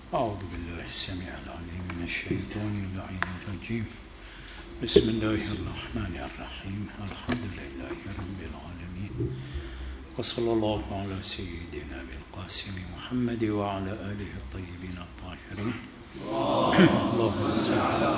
أعوذ بالله السميع العليم من الشيطان اللعين الرجيم. بسم الله الرحمن الرحيم. الحمد لله رب العالمين، وصلى الله على سيدنا بالقاسم محمد وعلى آله الطيبين الطاهرين. اللهم صل على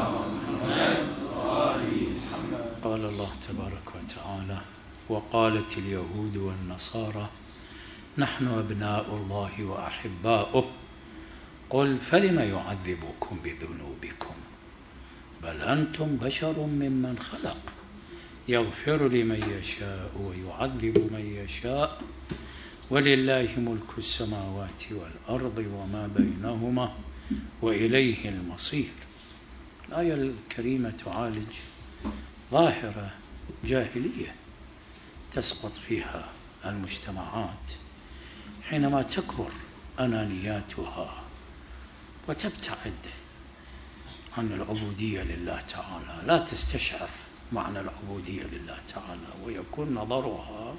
محمد. قال الله تبارك وتعالى: وقالت اليهود والنصارى نحن أبناء الله وأحباؤه قل فلم يعذبكم بذنوبكم بل أنتم بشر ممن خلق يغفر لمن يشاء ويعذب من يشاء ولله ملك السماوات والأرض وما بينهما وإليه المصير. الآية الكريمة تعالج ظاهرة جاهلية تسقط فيها المجتمعات حينما تكبر أنانياتها وتبتعد عن العبودية لله تعالى، لا تستشعر معنى العبودية لله تعالى، ويكون نظرها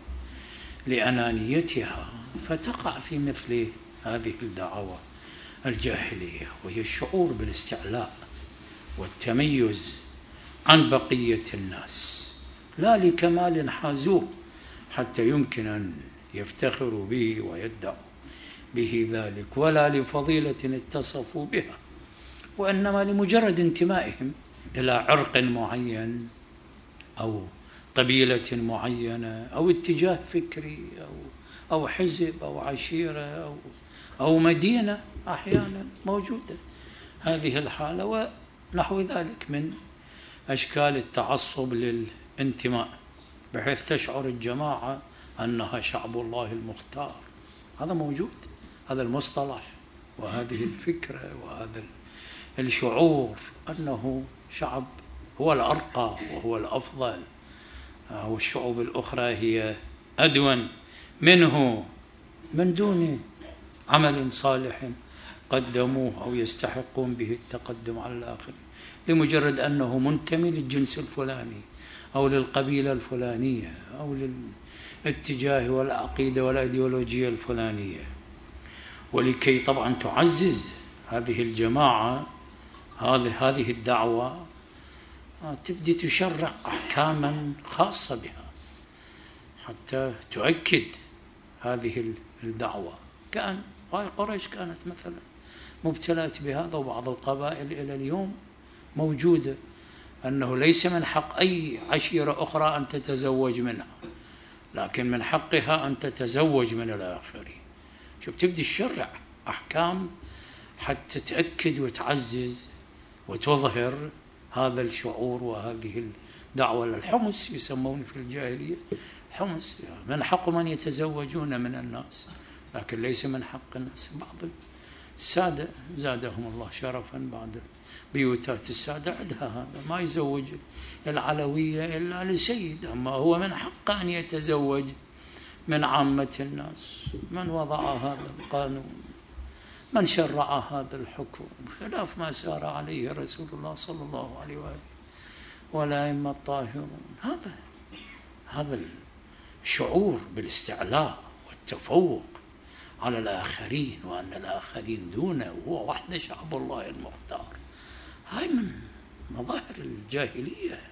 لأنانيتها فتقع في مثل هذه الدعوة الجاهلية، وهي الشعور بالاستعلاء والتميز عن بقية الناس، لا لكمال حازوه حتى يمكن أن يفتخروا به ويدعوا به ذلك، ولا لفضيلة اتصفوا بها، وإنما لمجرد انتمائهم إلى عرق معين أو قبيلة معينة أو اتجاه فكري أو حزب أو عشيرة أو مدينة أحيانا موجودة هذه الحالة، ونحو ذلك من أشكال التعصب للانتماء، بحيث تشعر الجماعة أنها شعب الله المختار. هذا موجود، هذا المصطلح وهذه الفكرة وهذا الشعور أنه شعب هو الأرقى وهو الأفضل، والشعوب الأخرى هي أدون منه من دون عمل صالح قدموه أو يستحقون به التقدم على الآخرين، لمجرد أنه منتمي للجنس الفلاني أو للقبيلة الفلانية أو للاتجاه والعقيدة والأيديولوجية الفلانية. ولكي طبعا تعزز هذه الجماعة هذه الدعوة تبدي تشرع أحكاما خاصة بها حتى تؤكد هذه الدعوة. كان قريش كانت مثلا مبتلات بهذا، وبعض القبائل إلى اليوم موجودة، أنه ليس من حق أي عشيرة أخرى أن تتزوج منها، لكن من حقها أن تتزوج من الآخرين. شوف، تبدي الشرع أحكام حتى تأكد وتعزز وتظهر هذا الشعور وهذه الدعوة. الحمس يسمون في الجاهلية حمس، من حق من يتزوجون من الناس، لكن ليس من حق الناس. بعض السادة زادهم الله شرفا بعد بيوتات السادة عندها هذا، ما يزوج العلوية إلا لسيد، أما هو من حق أن يتزوج من عامة الناس. من وضع هذا القانون؟ من شرع هذا الحكم؟ خلاف ما سار عليه رسول الله صلى الله عليه وآله والأئمة الطاهرون. هذا الشعور بالاستعلاء والتفوق على الآخرين، وأن الآخرين دونه وهو وحده شعب الله المختار، هاي من مظاهر الجاهلية.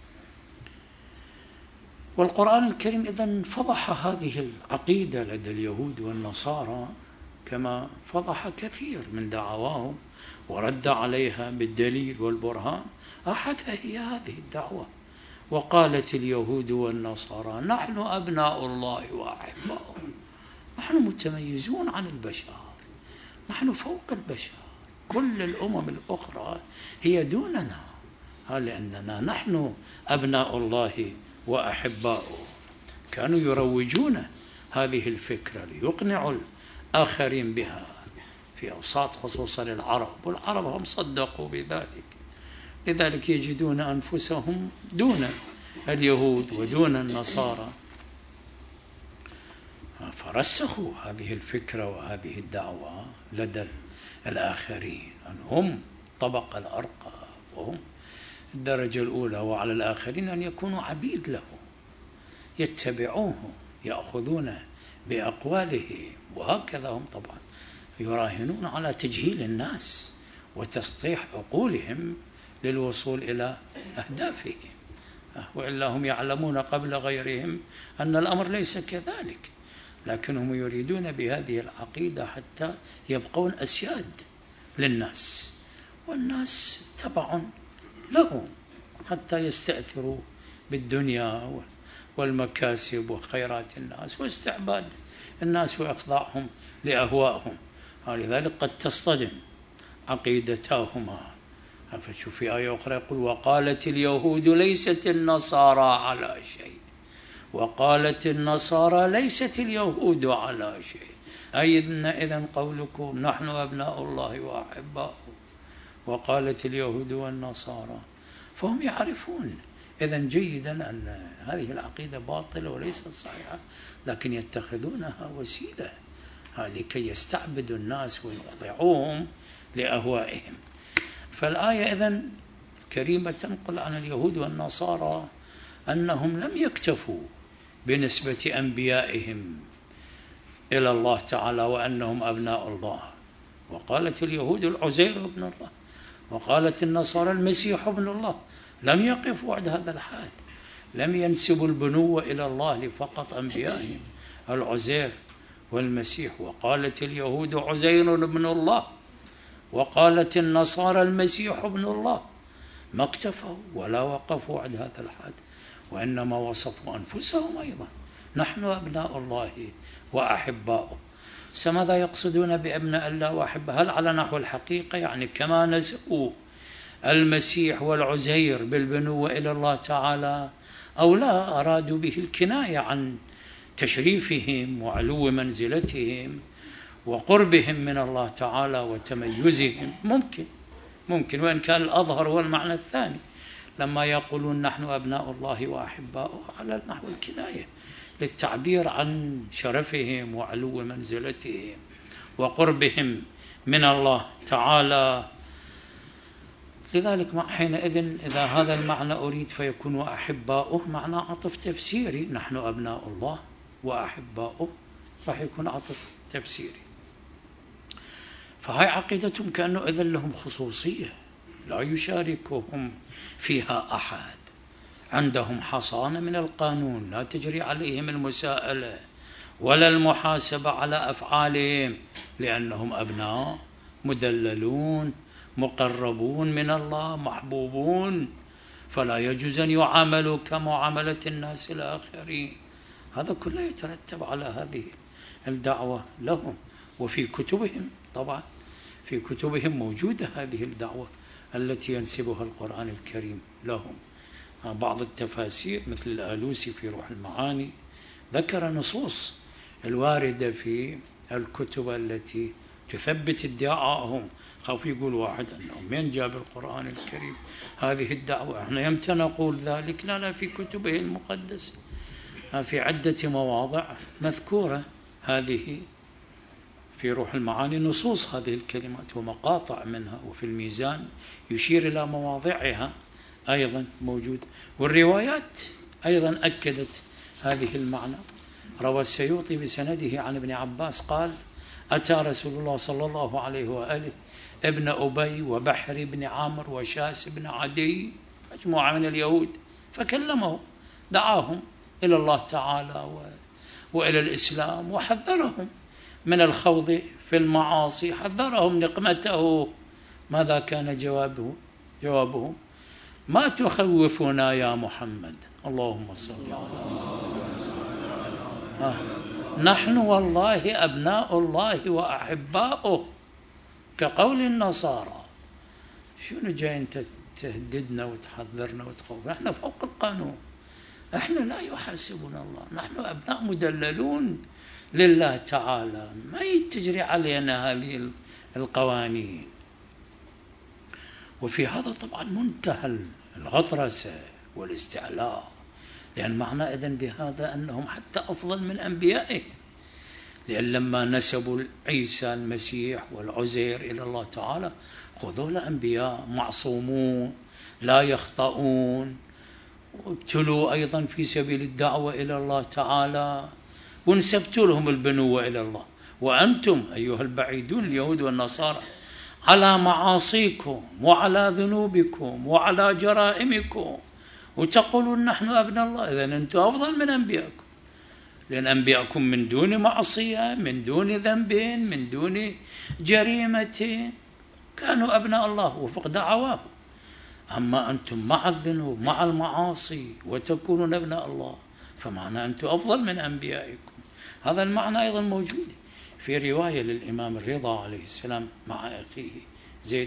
والقرآن الكريم إذن فضح هذه العقيدة لدى اليهود والنصارى كما فضح كثير من دعواهم ورد عليها بالدليل والبرهان. أحدها هي هذه الدعوة: وقالت اليهود والنصارى نحن أبناء الله وأحباؤه. نحن متميزون عن البشر، نحن فوق البشر، كل الأمم الأخرى هي دوننا، لأننا نحن أبناء الله وأحباؤه. كانوا يروجون هذه الفكرة ليقنعوا الآخرين بها في أوساط خصوصا العرب، والعرب هم صدقوا بذلك، لذلك يجدون أنفسهم دون اليهود ودون النصارى، فرسخوا هذه الفكرة وهذه الدعوة لدى الآخرين أن هم طبق الأرقى وهم الدرجة الأولى، وعلى الآخرين أن يكونوا عبيد له يتبعوه يأخذون بأقواله. وهكذا هم طبعا يراهنون على تجهيل الناس وتسطيح عقولهم للوصول إلى أهدافهم، وإلا هم يعلمون قبل غيرهم أن الأمر ليس كذلك، لكنهم يريدون بهذه العقيدة حتى يبقون أسياد للناس، والناس تبع لهم حتى يستأثروا بالدنيا والمكاسب وخيرات الناس واستعباد الناس وإخضاعهم لأهوائهم. ولذلك قد تصطدم عقيدتاهما. فشوف في آية أخرى يقول: وقالت اليهود ليست النصارى على شيء، وقالت النصارى ليست اليهود على شيء. أي إذن قولكم نحن أبناء الله وأحباؤه، وقالت اليهود والنصارى. فهم يعرفون إذن جيدا أن هذه العقيدة باطلة وليست صحيحة، لكن يتخذونها وسيلة لكي يستعبدوا الناس ويخضعوهم لأهوائهم. فالآية إذن كريمة تنقل عن اليهود والنصارى أنهم لم يكتفوا بنسبة أنبيائهم إلى الله تعالى وأنهم أبناء الله. وقالت اليهود العزير ابن الله، وقالت النصارى المسيح ابن الله. لم يقفوا عند هذا الحد، لم ينسبوا البنوة إلى الله لفقط أنبيائهم العزير والمسيح. وقالت اليهود عزير ابن الله، وقالت النصارى المسيح ابن الله. ما اكتفوا ولا وقفوا عند هذا الحد، وإنما وصفوا أنفسهم أيضا: نحن أبناء الله وأحباؤه. ماذا يقصدون بأبناء الله وأحباؤه؟ هل على نحو الحقيقة يعني كما نسبوا المسيح والعزير بالبنوة إلى الله تعالى، أو لا أرادوا به الكناية عن تشريفهم وعلو منزلتهم وقربهم من الله تعالى وتميزهم؟ ممكن، وإن كان الأظهر هو المعنى الثاني، لما يقولون نحن أبناء الله وأحباؤه على نحو الكناية للتعبير عن شرفهم وعلو منزلتهم وقربهم من الله تعالى. لذلك حينئذ إذا هذا المعنى أريد فيكون وأحباؤه معنى عطف تفسيري، نحن أبناء الله وأحباؤه راح يكون عطف تفسيري. فهاي عقيدتهم كأنه إذن لهم خصوصية لا يشاركهم فيها أحد، عندهم حصانة من القانون، لا تجري عليهم المساءلة ولا المحاسبة على أفعالهم، لأنهم أبناء مدللون مقربون من الله محبوبون، فلا يجوز أن يعاملوا كمعاملة الناس الآخرين. هذا كله يترتب على هذه الدعوة لهم. وفي كتبهم طبعا في كتبهم موجودة هذه الدعوة التي ينسبها القرآن الكريم لهم. بعض التفاسير مثل الآلوسي في روح المعاني ذكر نصوص الواردة في الكتب التي تثبت ادعاءهم. خوف يقول واحد أنهم من جاب القرآن الكريم هذه الدعوة، احنا يمتى نقول ذلك؟ لا، في كتبه المقدسة في عدة مواضع مذكورة هذه في روح المعاني نصوص هذه الكلمات ومقاطع منها، وفي الميزان يشير إلى مواضعها أيضا موجود. والروايات أيضا أكدت هذه المعنى. روى السيوطي بسنده عن ابن عباس قال: أتى رسول الله صلى الله عليه وآله ابن أبي وبحر بن عامر وشاس بن عدي، مجموعة من اليهود، فكلمهم، دعاهم إلى الله تعالى وإلى الإسلام، وحذرهم من الخوض في المعاصي، حذرهم نقمته. ماذا كان جوابهم؟ ما تخوفنا يا محمد؟ اللهم صل على محمد. نحن والله أبناء الله وأحباؤه، كقول النصارى. شنو جاي أنت تهددنا وتحذرنا وتخوفنا؟ احنا فوق القانون، احنا لا يحاسبنا الله، نحن أبناء مدللون لله تعالى، ما تجري علينا هذه القوانين. وفي هذا طبعا منتهى الغطرسة والاستعلاء، لأن معنى إذن بهذا أنهم حتى أفضل من أنبيائه، لأن لما نسبوا عيسى المسيح والعزير إلى الله تعالى خذوا لأنبياء معصومون لا يخطئون، وابتلوا أيضا في سبيل الدعوة إلى الله تعالى، ونسبت لهم البنوة إلى الله، وأنتم أيها البعيدون اليهود والنصارى على معاصيكم وعلى ذنوبكم وعلى جرائمكم وتقولون نحن أبناء الله. إذن أنتم أفضل من أنبيائكم، لأن أنبيائكم من دون معصية، من دون ذنب، من دون جريمة، كانوا أبناء الله وفق دعواه. أما أنتم مع الذنوب مع المعاصي وتكونون أبناء الله، فمعنى أنتم أفضل من أنبيائكم. هذا المعنى أيضا موجود في رواية للإمام الرضا عليه السلام مع أخيه زيد،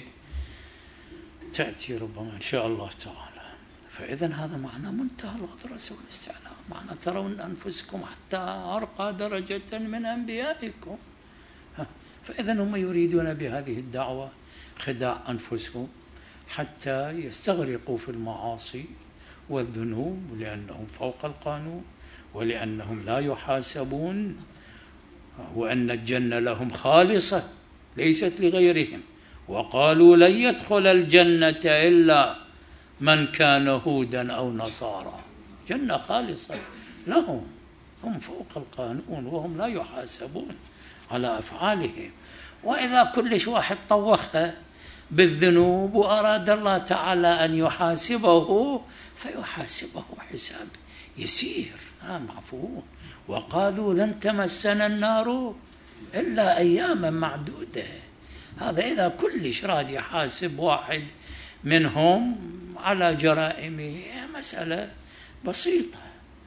تأتي ربما إن شاء الله تعالى. فإذا هذا معنى منتهى الغطرسة والاستعلاء، معنى ترون أنفسكم حتى أرقى درجة من أنبيائكم. فإذا هم يريدون بهذه الدعوة خداع أنفسهم حتى يستغرقوا في المعاصي والذنوب، لأنهم فوق القانون ولأنهم لا يحاسبون، وأن الجنة لهم خالصة ليست لغيرهم، وقالوا لن يدخل الجنة إلا من كان هودا أو نصارى. جنة خالصة لهم، هم فوق القانون وهم لا يحاسبون على أفعالهم. وإذا كل واحد طوخها بالذنوب وأراد الله تعالى أن يحاسبه فيحاسبه حساب يسير معفو. وقالوا لن تمسنا النار إلا أياما معدودة. هذا إذا كل راد يحاسب واحد منهم على جرائمه مسألة بسيطة.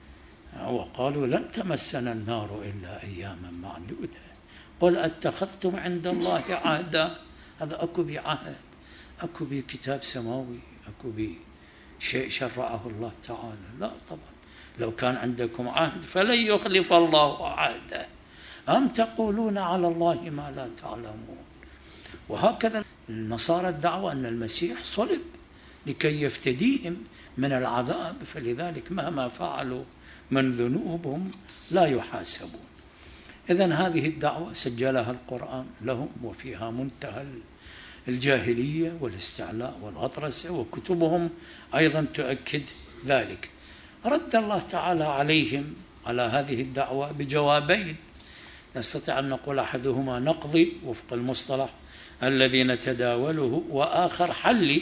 وقالوا لن تمسنا النار إلا أياما معدودة قل أتخذتم عند الله عهدا. هذا أكو بعهد، أكو بكتاب سماوي، أكو بشيء شرعه الله تعالى؟ لا طبعا. لو كان عندكم عهد فلن يخلف الله عهده، أم تقولون على الله ما لا تعلمون. وهكذا النصارى الدعوة أن المسيح صلب لكي يفتديهم من العذاب، فلذلك مهما فعلوا من ذنوبهم لا يحاسبون. إذن هذه الدعوة سجلها القرآن لهم، وفيها منتهى الجاهلية والاستعلاء والغطرسة، وكتبهم أيضا تؤكد ذلك. رد الله تعالى عليهم على هذه الدعوة بجوابين، نستطيع أن نقول أحدهما نقضي وفق المصطلح الذي نتداوله، وآخر حلي.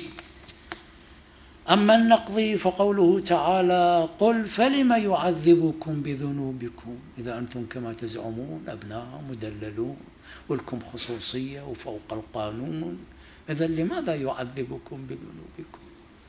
أما النقضي فقوله تعالى قل فلم يعذبكم بذنوبكم، إذا أنتم كما تزعمون أبناء مدللون ولكم خصوصية وفوق القانون، إذا لماذا يعذبكم بذنوبكم؟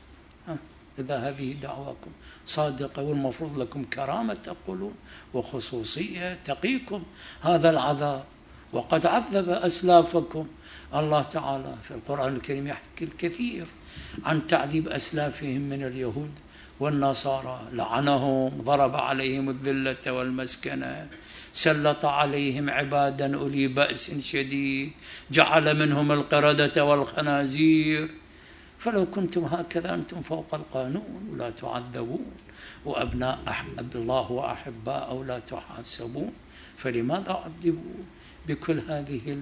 إذا هذه دعواكم صادقة والمفروض لكم كرامة تقولون وخصوصية تقيكم هذا العذاب، وقد عذب أسلافكم. الله تعالى في القرآن الكريم يحكي الكثير عن تعذيب أسلافهم من اليهود والنصارى، لعنهم، ضرب عليهم الذلة والمسكنة، سلط عليهم عبادا أولي بأس شديد، جعل منهم القردة والخنازير. فلو كنتم هكذا أنتم فوق القانون ولا تعذبون، وأبناء الله وأحباء لا تحاسبون، فلماذا عذبوا بكل هذه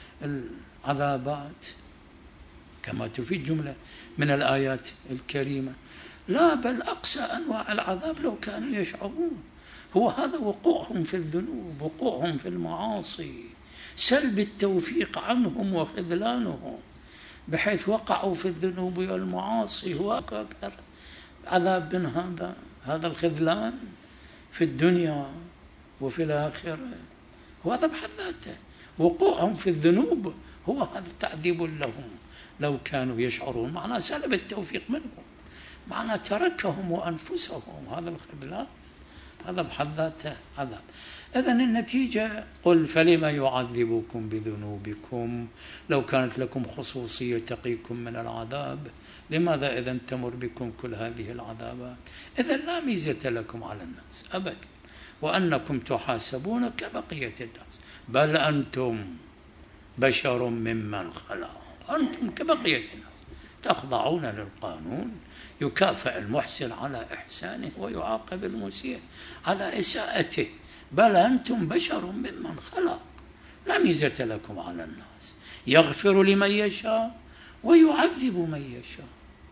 العذابات كما تفيد جملة من الآيات الكريمة؟ لا، بل أقسى أنواع العذاب لو كانوا يشعرون. هو هذا وقوعهم في الذنوب، وقوعهم في المعاصي، سلب التوفيق عنهم وخذلانهم، بحيث وقعوا في الذنوب والمعاصي. هو أكثر عذاب من هذا الخذلان في الدنيا وفي الآخرة. وهذا بحد ذاته وقوعهم في الذنوب هو هذا تعذيب لهم لو كانوا يشعرون. معنى سلب التوفيق منهم، معنى تركهم وأنفسهم، هذا الخذلان هذا بحد ذاته عذاب. إذن النتيجة قل فلم يعذبكم بذنوبكم، لو كانت لكم خصوصية تقيكم من العذاب، لماذا إذن تمر بكم كل هذه العذابات؟ إذن لا ميزة لكم على الناس أبدا، وأنكم تحاسبون كبقية الناس، بل أنتم بشر ممن خلق، أنتم كبقية الناس تخضعون للقانون، يكافئ المحسن على إحسانه ويعاقب المسيء على إساءته، بل أنتم بشر ممن خلق، لا ميزة لكم على الناس، يغفر لمن يشاء ويعذب من يشاء.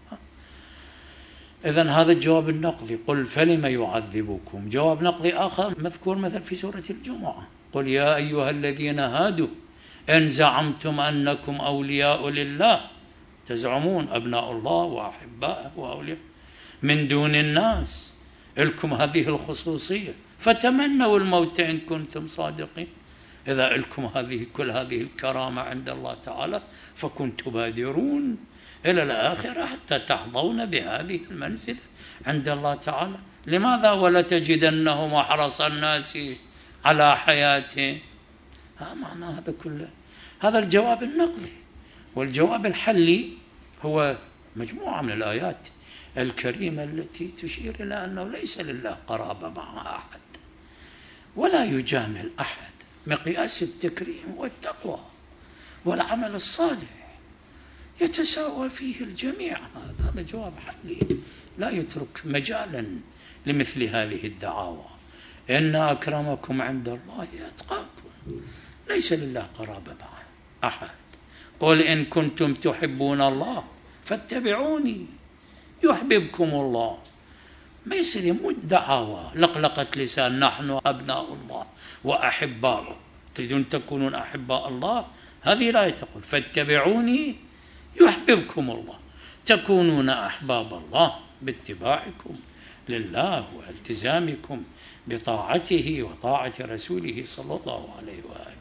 إذن هذا الجواب النقضي، قل فلم يعذبكم. جواب نقضي آخر مذكور مثل في سورة الجمعة، قل يا أيها الذين هادوا إن زعمتم أنكم أولياء لله، تزعمون أبناء الله وأحباءه وأولياء من دون الناس، لكم هذه الخصوصية، فتمنوا الموت إن كنتم صادقين. إذا لكم كل هذه الكرامة عند الله تعالى فكن تبادرون إلى الآخرة حتى تحظون بهذه المنزلة عند الله تعالى. لماذا ولتجدنهم أحرص الناس على حياة؟ معنى هذا كله. هذا الجواب النقضي. والجواب الحلي هو مجموعة من الآيات الكريمة التي تشير إلى أنه ليس لله قرابة مع أحد ولا يجامل أحد. مقياس التكريم والتقوى والعمل الصالح يتساوى فيه الجميع. هذا جواب حلي لا يترك مجالا لمثل هذه الدعاوى. إن أكرمكم عند الله أتقاكم. ليس لله قرابة مع أحد. قل إن كنتم تحبون الله فاتبعوني يحببكم الله. ما يصير يموت دعاوى لقلقة لسان نحن أبناء الله وأحباؤه. تريدون تكونون أحباء الله؟ هذه لا تقول فاتبعوني يحببكم الله. تكونون أحباب الله باتباعكم لله والتزامكم بطاعته وطاعة رسوله صلى الله عليه وآله.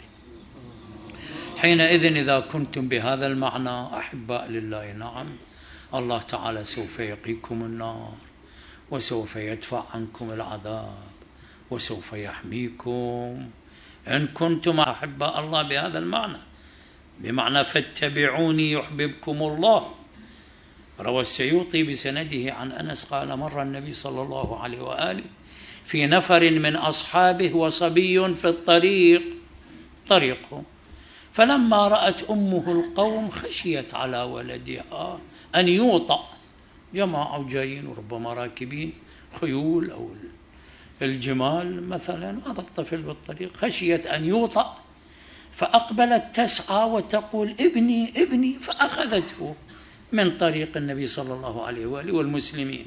حينئذ إذا كنتم بهذا المعنى أحباء لله، نعم، الله تعالى سوف يقيكم النار وسوف يدفع عنكم العذاب وسوف يحميكم إن كنتم أحباء الله بهذا المعنى، بمعنى فاتبعوني يحببكم الله. روى السيوطي بسنده عن أنس قال مر النبي صلى الله عليه وآله في نفر من أصحابه وصبي في طريقهم، فلما رأت أمه القوم خشيت على ولدها أن يوطأ. جماعة جايين وربما راكبين خيول أو الجمال مثلا، هذا الطفل بالطريق خشيت أن يوطأ، فأقبلت تسعى وتقول ابني ابني، فأخذته من طريق النبي صلى الله عليه وآله والمسلمين.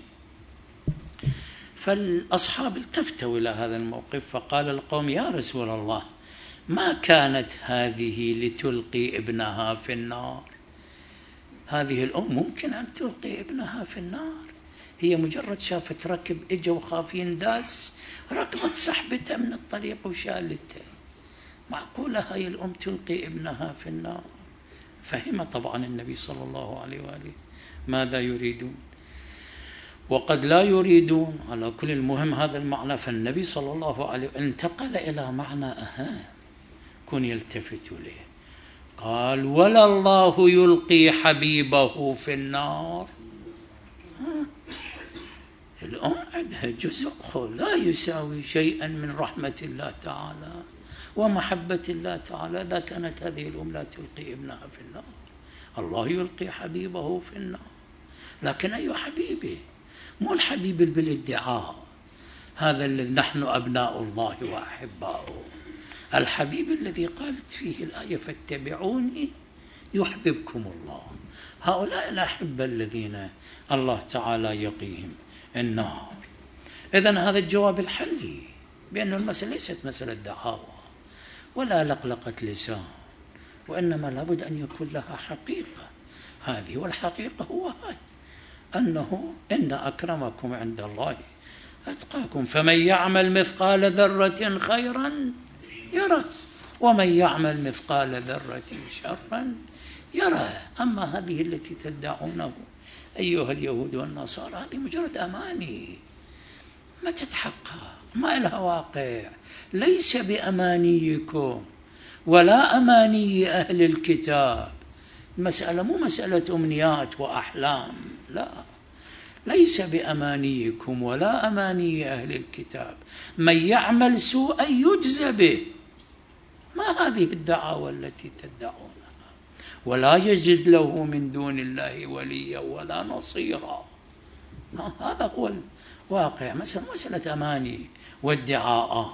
فالأصحاب التفتوا إلى هذا الموقف فقال القوم يا رسول الله ما كانت هذه لتلقي ابنها في النار. هذه الأم ممكن أن تلقي ابنها في النار؟ هي مجرد شافت ركب إجا وخافين داس ركضت سحبته من الطريق وشالته. معقولة هاي الأم تلقي ابنها في النار؟ فهم طبعا النبي صلى الله عليه وآله ماذا يريدون وقد لا يريدون. على كل المهم هذا المعنى. فالنبي صلى الله عليه وآله انتقل إلى معنى أهم كن يلتفت إليه. قال ولا الله يلقي حبيبه في النار. الأم عندها جزء لا يساوي شيئا من رحمة الله تعالى ومحبة الله تعالى إذا كانت هذه الأم لا تلقي ابنها في النار. الله يلقي حبيبه في النار، لكن أي حبيبه؟ مو الحبيب بالادعاء، هذا الذي نحن أبناء الله وأحباؤه. الحبيب الذي قالت فيه الآية فاتبعوني يحببكم الله. هؤلاء الأحبة الذين الله تعالى يقيهم النار. إذن هذا الجواب الحلي بأن المسألة ليست مسألة دعاوى ولا لقلقة لسان، وإنما لابد أن يكون لها حقيقة. هذه والحقيقة هو هذا أنه إن أكرمكم عند الله أتقاكم. فمن يعمل مثقال ذرة خيرا يره ومن يعمل مثقال ذرة شرا يره. أما هذه التي تدعونه أيها اليهود والنصارى هذه مجرد أماني ما تتحقق، ما لها واقع. ليس بأمانيكم ولا أماني أهل الكتاب. المسألة مو مسألة أمنيات وأحلام، لا، ليس بأمانيكم ولا أماني أهل الكتاب. من يعمل سوءا يجزى به. ما هذه الدعاوى التي تدعونها؟ ولا يجد له من دون الله وليا ولا نصيرا. هذا هو الواقع. مسألة أماني وادعاءات.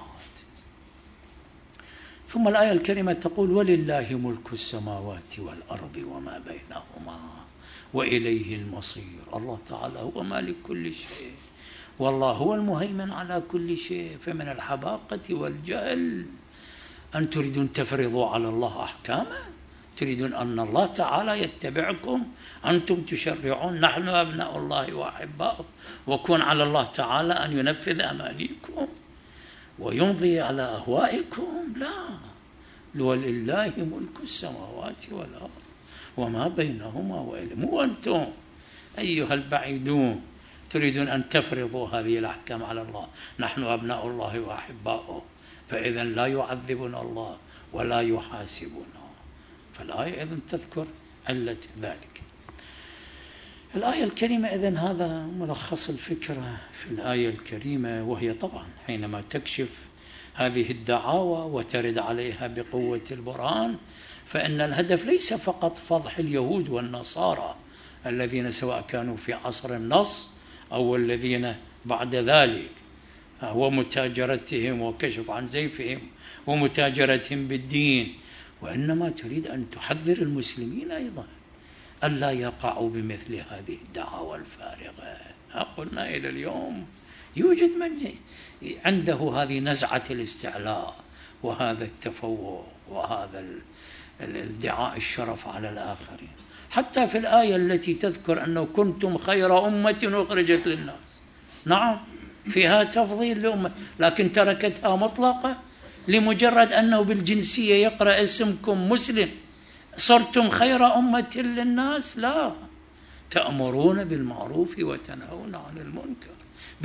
ثم الآية الكريمة تقول ولله ملك السماوات والأرض وما بينهما وإليه المصير. الله تعالى هو مالك كل شيء، والله هو المهيمن على كل شيء. فمن الحماقة والجهل أن تريدون تفرضوا على الله أحكاما؟ تريدون أن الله تعالى يتبعكم؟ أنتم تشرعون نحن أبناء الله وأحباؤه، وكون على الله تعالى أن ينفذ أمانيكم ويمضي على أهوائكم؟ لا، ولله ملك السماوات والأرض وما بينهما وإليه. وأنتم أيها البعيدون تريدون أن تفرضوا هذه الأحكام على الله، نحن أبناء الله وأحباؤه، فإذا لا يعذبنا الله ولا يحاسبنا. فالآية إذن تذكر علة ذلك. الآية الكريمة إذن هذا ملخص الفكرة في الآية الكريمة، وهي طبعا حينما تكشف هذه الدعاوى وترد عليها بقوة البرهان، فإن الهدف ليس فقط فضح اليهود والنصارى الذين سواء كانوا في عصر النص أو الذين بعد ذلك، ومتاجرتهم وكشف عن زيفهم ومتاجرتهم بالدين، وإنما تريد أن تحذر المسلمين أيضا ألا يقعوا بمثل هذه الدعاوى الفارغة. قلنا إلى اليوم يوجد من عنده هذه نزعة الاستعلاء وهذا التفوق وهذا الادعاء الشرف على الآخرين، حتى في الآية التي تذكر أنه كنتم خير أمة أخرجت للناس، نعم فيها تفضيل لأمة، لكن تركتها مطلقة لمجرد أنه بالجنسية يقرأ اسمكم مسلم صرتم خير أمة للناس. لا، تأمرون بالمعروف وتنهون عن المنكر.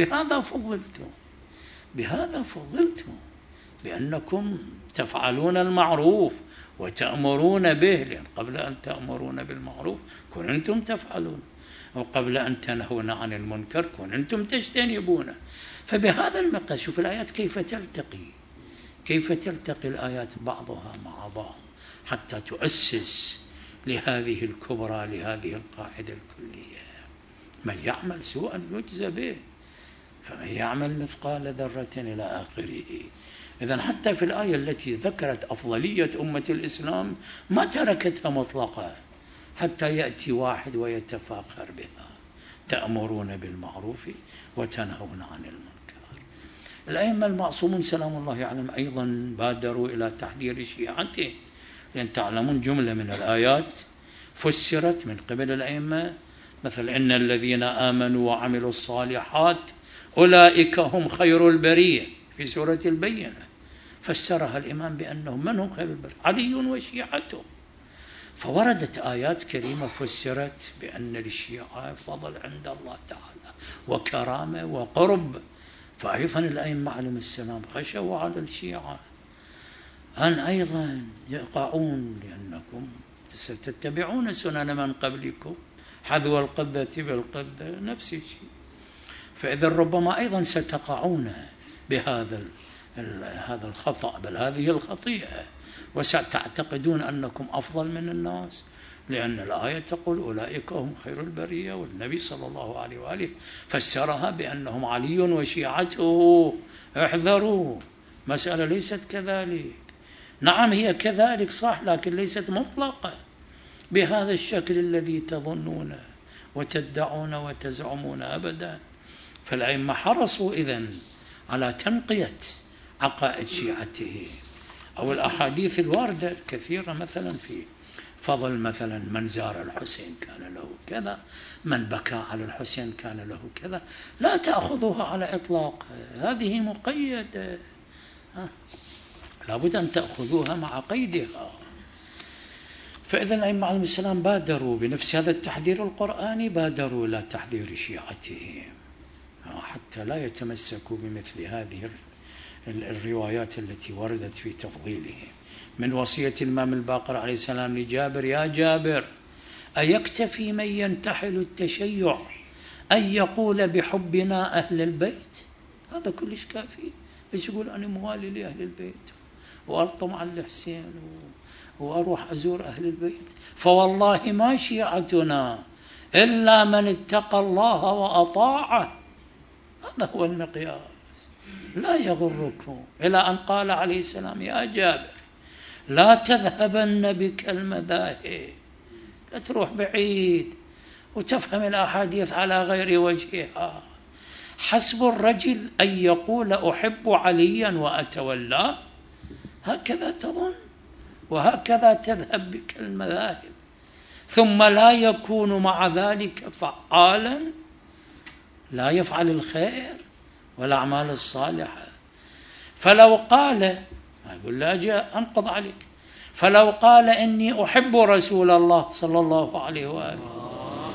بهذا فضلتم بأنكم تفعلون المعروف وتأمرون به، لأن قبل أن تأمرون بالمعروف كنتم تفعلون، وقبل أن تنهون عن المنكر كنتم تجتنبونه. فبهذا المقاس شوف الآيات كيف تلتقي الآيات بعضها مع بعض حتى تؤسس لهذه الكبرى، لهذه القاعدة الكلية: من يعمل سوءا يجزى به، فمن يعمل مثقال ذرة إلى آخره. إذن حتى في الآية التي ذكرت أفضلية أمة الإسلام ما تركتها مطلقة حتى يأتي واحد ويتفاخر بها: تأمرون بالمعروف وتنهون عن المنكر. الأئمة المعصومون سلام الله عليهم أيضا بادروا إلى تحذير شيعته، لأن تعلمون جملة من الآيات فسرت من قبل الأئمة، مثل إن الذين آمنوا وعملوا الصالحات أولئك هم خير البرية في سورة البينة، فسرها الإمام بأنهم من هم خير البرية؟ علي وشيعته. فوردت آيات كريمة فسرت بأن للشيعة فضل عند الله تعالى وكرامة وقرب. فأيضا الأئمة عليهم السلام خشوا على الشيعة أن أيضا يقعون، لأنكم ستتبعون سنن من قبلكم حذو القذة بالقذة، نفس الشيء. فإذا ربما أيضا ستقعون بهذا الخطأ، بل هذه الخطيئة، وستعتقدون أنكم أفضل من الناس، لأن الآية تقول أولئك هم خير البرية، والنبي صلى الله عليه وآله فسرها بأنهم علي وشيعته. احذروا، مسألة ليست كذلك. نعم هي كذلك صح، لكن ليست مطلقة بهذا الشكل الذي تظنون وتدعون وتزعمون أبدا. فالأئمة حرصوا إذن على تنقية عقائد شيعته، أو الأحاديث الواردة كثيرة مثلا في فضل مثلا من زار الحسين كان له كذا، من بكى على الحسين كان له كذا، لا تأخذوها على إطلاق، هذه مقيدة، لابد أن تأخذوها مع قيدها. فإذا الأئمة عليهم السلام بادروا بنفس هذا التحذير القرآني، بادروا إلى تحذير شيعته حتى لا يتمسكوا بمثل هذه الروايات التي وردت في تفضيله. من وصية الإمام الباقر عليه السلام لجابر: يا جابر، أيكتفي من ينتحل التشيع أن يقول بحبنا أهل البيت؟ هذا كلش كافي، بس يقول أنا موالي لأهل البيت وألطم على الحسين وأروح أزور أهل البيت، فوالله ما شيعتنا إلا من اتقى الله وأطاعه. هذا هو المقياس، لا يغركم. إلى أن قال عليه السلام: يا جابر، لا تذهبن بك المذاهب، لا تروح بعيد وتفهم الأحاديث على غير وجهها. حسب الرجل أن يقول أحب عليا وأتولاه، هكذا تظن وهكذا تذهب بك المذاهب، ثم لا يكون مع ذلك فعالا، لا يفعل الخير والأعمال الصالحة. فلو قال، أقول لا أجي أنقض عليك، فلو قال إني أحب رسول الله صلى الله عليه وآله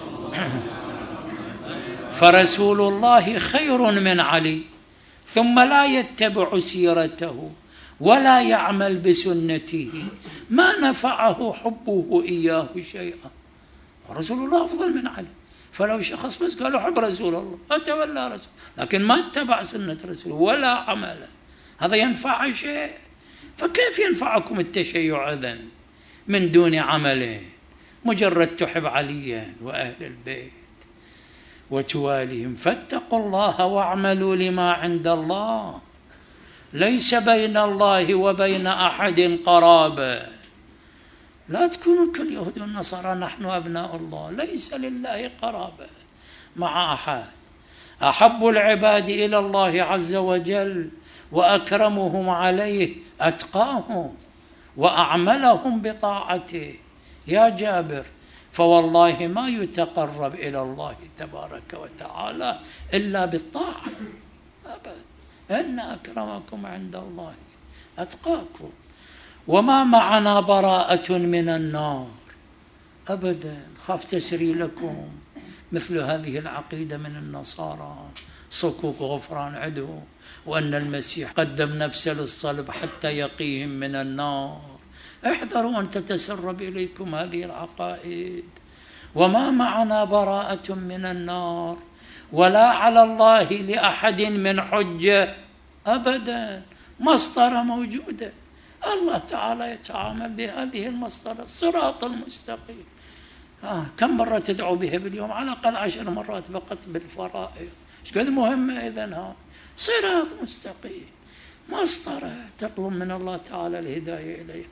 فرسول الله خير من علي، ثم لا يتبع سيرته ولا يعمل بسنته، ما نفعه حبه إياه شيئا، ورسول الله أفضل من علي. فلو شخص بس قال أحب رسول الله أتولى رسول، لكن ما اتبع سنة رسوله ولا عمله، هذا ينفع شيء؟ فكيف ينفعكم التشيع إذن من دون عمله؟ مجرد تحب عليا وأهل البيت وتواليهم. فاتقوا الله واعملوا لما عند الله، ليس بين الله وبين أحد قرابة. لا تكونوا كاليهود والنصارى نحن أبناء الله، ليس لله قرابة مع أحد. أحب العباد إلى الله عز وجل وأكرمهم عليه أتقاهم وأعملهم بطاعته. يا جابر، فوالله ما يتقرب إلى الله تبارك وتعالى إلا بالطاعة أبدا، إن أكرمكم عند الله أتقاكم. وما معنا براءة من النار أبدا، خاف تسري لكم مثل هذه العقيدة من النصارى، صكوك غفران عدو، وأن المسيح قدم نفسه للصلب حتى يقيهم من النار. احذروا أن تتسرب إليكم هذه العقائد. وما معنا براءة من النار ولا على الله لأحد من حجة أبدا. مسطرة موجودة، الله تعالى يتعامل بهذه المسطرة، الصراط المستقيم. كم مرة تدعو بها باليوم؟ على الأقل 10 مرات فقط بالفرائض. ايش قد مهمة إذن؟ صراط مستقيم، مسطرة تطلب من الله تعالى الهداية إليها.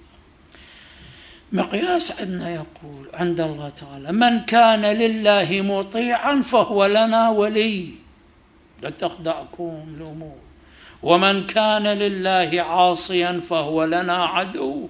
مقياس عندنا يقول عند الله تعالى: من كان لله مطيعا فهو لنا ولي، لا تخدعكم الأمور، ومن كان لله عاصيا فهو لنا عدو،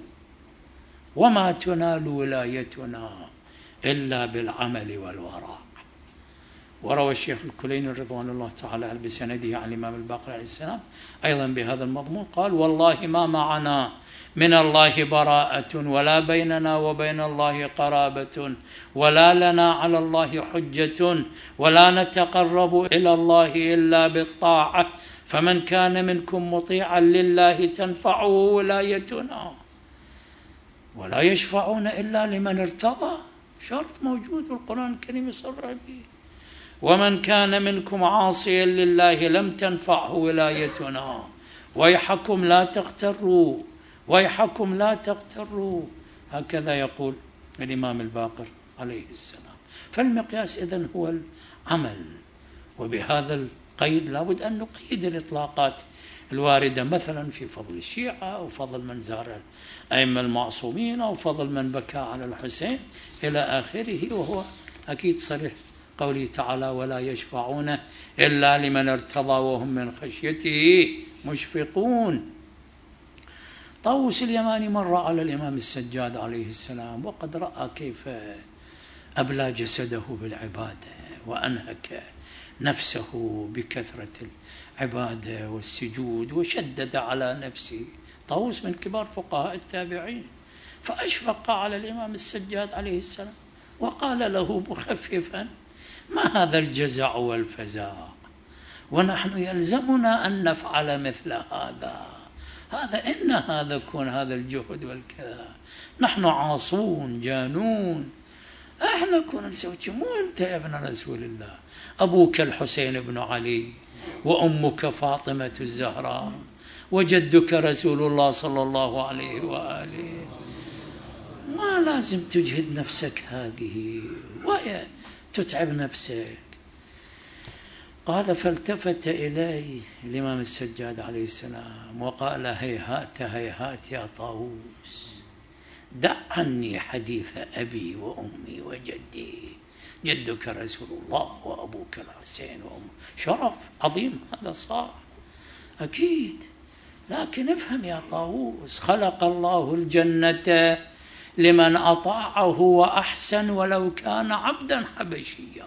وما تنال ولايتنا إلا بالعمل والوراء. وروى الشيخ الكليني رضوان الله تعالى عليه بسنده عن الإمام الباقر عليه السلام أيضا بهذا المضمون قال: والله ما معنا من الله براءة ولا بيننا وبين الله قرابة ولا لنا على الله حجة ولا نتقرب إلى الله إلا بالطاعة، فمن كان منكم مطيعا لله تنفعه ولايتنا، ولا يشفعون إلا لمن ارتضى، شرط موجود والقرآن الكريم يصرح به. ومن كان منكم عاصيا لله لم تنفعه ولايتنا، ويحكم لا تغتروا، ويحكم لا تغتروا، هكذا يقول الإمام الباقر عليه السلام. فالمقياس إذن هو العمل. وبهذا القيد لابد أن نقيد الإطلاقات الواردة مثلا في فضل الشيعة أو فضل من زار الأئمة المعصومين أو فضل من بكى على الحسين إلى آخره، وهو أكيد صريح قوله تعالى: ولا يشفعون إلا لمن ارتضى وهم من خشيته مشفقون. طاووس اليماني مر على الإمام السجاد عليه السلام وقد رأى كيف أبلى جسده بالعبادة وأنهك نفسه بكثرة العبادة والسجود وشدد على نفسه. طاووس من كبار فقهاء التابعين، فأشفق على الإمام السجاد عليه السلام وقال له مخففا: ما هذا الجزع والفزاع، ونحن يلزمنا أن نفعل مثل هذا، إن هذا كون هذا الجهد والكذا، نحن عاصون جانون، احنا كنا نسوي مو انت يا ابن رسول الله، ابوك الحسين بن علي وامك فاطمة الزهراء وجدك رسول الله صلى الله عليه وآله، ما لازم تجهد نفسك هذه ويا تتعب نفسك. قال: فالتفت إليه الإمام السجاد عليه السلام وقال: هيهات هيهات يا طاووس، دع عني حديث أبي وأمي وجدي، جدك رسول الله وأبوك الحسين وأمك، شرف عظيم هذا صح أكيد، لكن افهم يا طاووس، خلق الله الجنة لمن أطاعه وأحسن ولو كان عبدا حبشيا،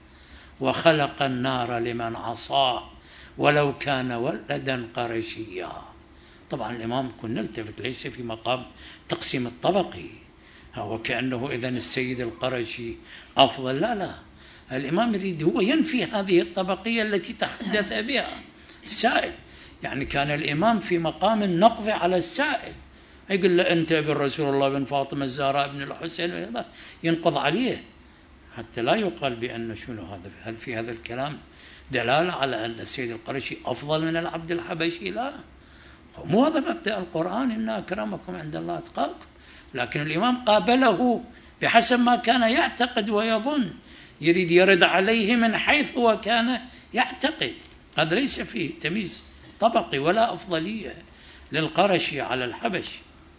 وخلق النار لمن عصاه ولو كان ولدا قرشيا. طبعا الإمام كنا نلتفت ليس في مقام تقسيم الطبقي، هو كأنه إذن السيد القرشي أفضل، لا، الإمام يريد هو ينفي هذه الطبقية التي تحدث بها السائل. يعني كان الإمام في مقام النقض على السائل، يقول له أنت ابن رسول الله بن فاطمة الزهراء بن الحسين، ينقض عليه حتى لا يقال بأن شنو هذا. هل في هذا الكلام دلالة على أن السيد القرشي أفضل من العبد الحبشي؟ لا، مو هذا مبدأ القرآن، إن أكرمكم عند الله أتقاكم. لكن الإمام قابله بحسب ما كان يعتقد ويظن، يريد يرد عليه من حيث هو كان يعتقد. هذا ليس فيه تمييز طبقي ولا أفضلية للقرشي على الحبشي.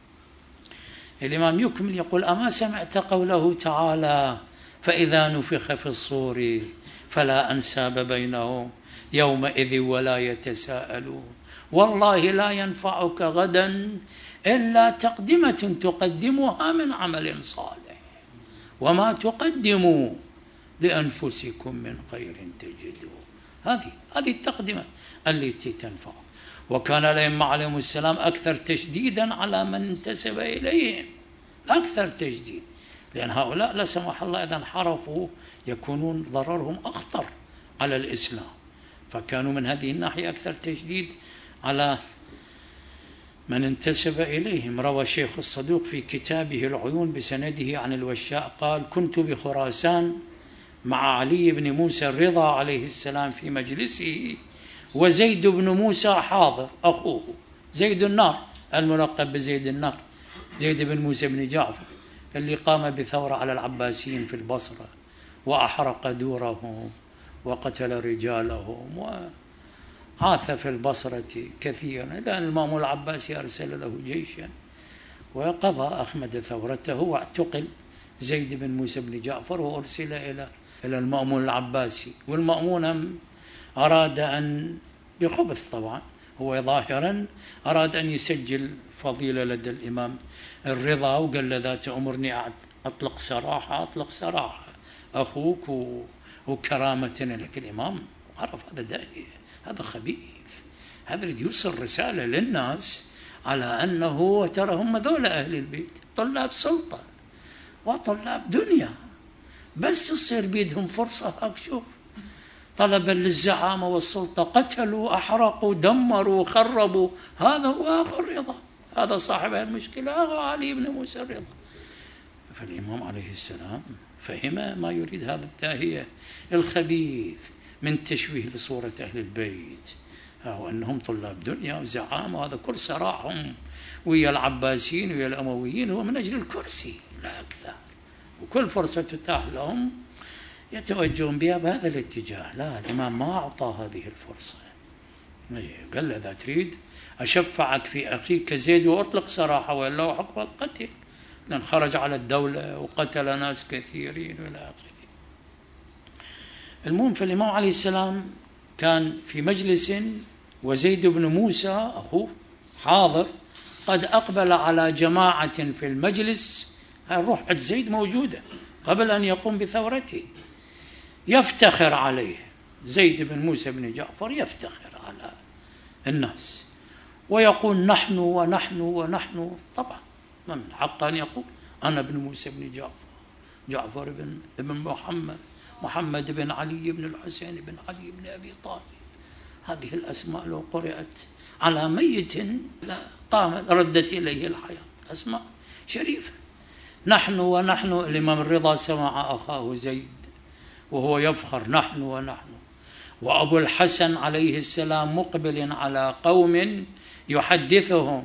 الإمام يكمل يقول: أما سمعت قوله تعالى: فإذا نفخ في الصور فلا أنساب بينهم يومئذ ولا يتساءلون والله لا ينفعك غدا إلا تقدمة تقدمها من عمل صالح وما تقدموا لأنفسكم من خير تجدوه. هذه التقدمة التي تنفع. وكان الأئمة عليهم السلام أكثر تشديدا على من انتسب إليهم، أكثر تشديد، لأن هؤلاء لا سمح الله إذا انحرفوا يكونون ضررهم أخطر على الإسلام، فكانوا من هذه الناحية أكثر تشديد على من انتسب إليهم. روى الشيخ الصدوق في كتابه العيون بسنده عن الوشاء قال: كنت بخراسان مع علي بن موسى الرضا عليه السلام في مجلسه، وزيد بن موسى حاضر، أخوه زيد النار الملقب بزيد النار، زيد بن موسى بن جعفر اللي قام بثورة على العباسيين في البصرة وأحرق دورهم وقتل رجالهم وعاث في البصرة كثيرا، لأن المأمون العباسي أرسل له جيشا وقضى أخمد ثورته واعتقل زيد بن موسى بن جعفر وأرسل إلى المأمون العباسي. والمأمون أراد أن بخبث طبعا، هو ظاهرا أراد أن يسجل فضيلة لدى الإمام الرضا، وقال له: ذات أمرني أطلق سراحة أخوك وكرامة لك. الإمام عرف هذا داهية، هذا خبيث، هذا يريد يوصل رسالة للناس على أنه ترى هم ذولا أهل البيت طلاب سلطة وطلاب دنيا، بس تصير بيدهم فرصة. هاك شوف، طلبا للزعامة والسلطة قتلوا أحرقوا دمروا خربوا. هذا هو أخو الرضا، هذا صاحب المشكلة، هذا علي بن موسى الرضا. فالإمام عليه السلام فهم ما يريد هذا الداهية الخبيث من تشويه لصورة أهل البيت، وأنهم طلاب دنيا وزعامة، وهذا كل صراعهم ويا العباسيين ويا الأمويين هو من أجل الكرسي لا أكثر، وكل فرصة تتاح لهم يتوجهون بها بهذا الاتجاه. لا، الإمام ما أعطى هذه الفرصة، قال له: إذا تريد أشفعك في أخيك زيد وأطلق سراحه وإلا هو حق القتل، لأن خرج على الدولة وقتل ناس كثيرين إلى آخره. المهم، فالإمام عليه السلام كان في مجلس وزيد بن موسى أخوه حاضر، قد أقبل على جماعة في المجلس، الروح عند زيد موجودة قبل أن يقوم بثورته، يفتخر عليه زيد بن موسى بن جعفر، يفتخر على الناس ويقول: نحن ونحن ونحن. طبعا من حق أن يقول أنا ابن موسى بن جعفر، جعفر بن محمد بن علي بن الحسين بن علي بن أبي طالب. هذه الأسماء لو قرأت على ميت قامت ردت إليه الحياة، أسماء شريفة. نحن ونحن. الإمام الرضا سمع أخاه زيد وهو يفخر: نحن ونحن. وأبو الحسن عليه السلام مقبل على قوم يحدثهم،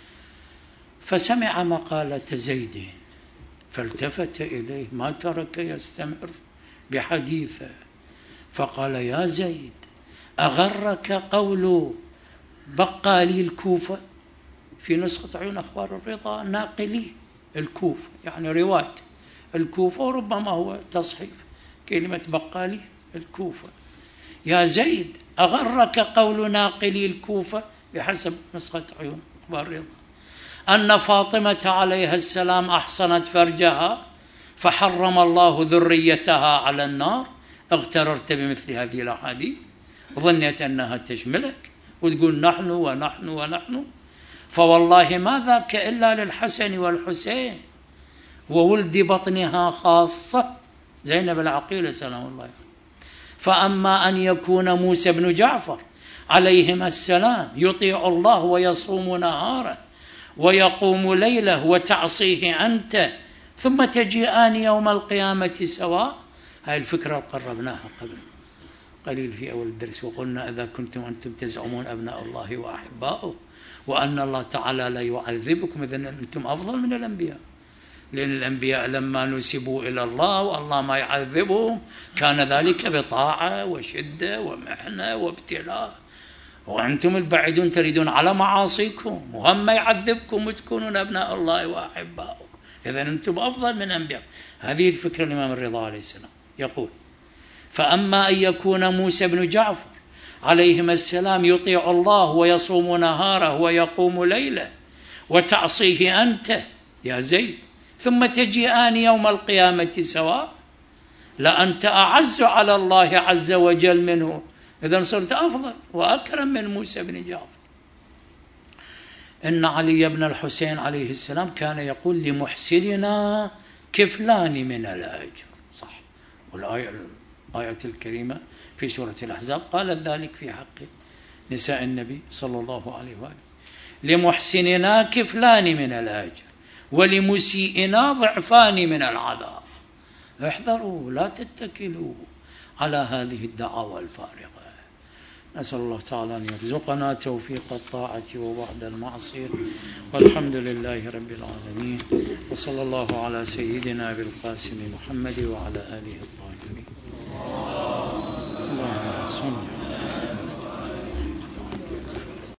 فسمع مقالة زيد فالتفت إليه، ما ترك يستمر بحديثه، فقال: يا زيد، أغرك قول بقالي الكوفة؟ في نسخة عيون أخبار الرضا ناقلي الكوفة، يعني رواية الكوفة، وربما هو تصحيف كلمة بقالي الكوفة. يا زيد، أغرك قول ناقلي الكوفة؟ بحسب نسخة عيون أخبار رضا أن فاطمة عليها السلام أحصنت فرجها فحرم الله ذريتها على النار. اغتررت بمثل هذه الأحاديث وظنيت أنها تشملك وتقول نحن ونحن ونحن، فوالله ما ذاك إلا للحسن والحسين وولد بطنها خاصة زينب العقيلة سلام الله عليه. فأما أن يكون موسى بن جعفر عليهما السلام يطيع الله ويصوم نهاره ويقوم ليله وتعصيه أنت ثم تجيئان يوم القيامة سواء، هاي الفكرة قربناها قبل قليل في أول الدرس وقلنا إذا كنتم أنتم تزعمون أبناء الله وأحباؤه وأن الله تعالى لا يعذبكم إذن أنتم أفضل من الأنبياء، لأن الأنبياء لما نسبوا إلى الله والله ما يعذبهم كان ذلك بطاعة وشدة ومحنة وابتلاء، وأنتم البعيدون تريدون على معاصيكم وهم يعذبكم وتكونون أبناء الله وأحباؤه، إذن أنتم أفضل من الأنبياء. هذه الفكرة الإمام الرضا عليه السلام يقول فأما أن يكون موسى بن جعفر عليهما السلام يطيع الله ويصوم نهاره ويقوم ليله وتعصيه أنت يا زيد ثم تجيئان يوم القيامة سواء، لأنت أعز على الله عز وجل منه، إذن صرت أفضل وأكرم من موسى بن جعفر. إن علي بن الحسين عليه السلام كان يقول لمحسننا كفلان من الأجر، صح، والآية الكريمة في سورة الأحزاب قالت ذلك في حق نساء النبي صلى الله عليه وآله، لمحسننا كفلان من الأجر ولمسيئنا ضعفان من العذاب. احذروا لا تتكلوا على هذه الدعاوى الفارغة. نسأل الله تعالى أن يرزقنا توفيق الطاعة وبعد المعصية، والحمد لله رب العالمين، وصلى الله على سيدنا أبي القاسم محمد وعلى آله الطاهرين. اللهم صل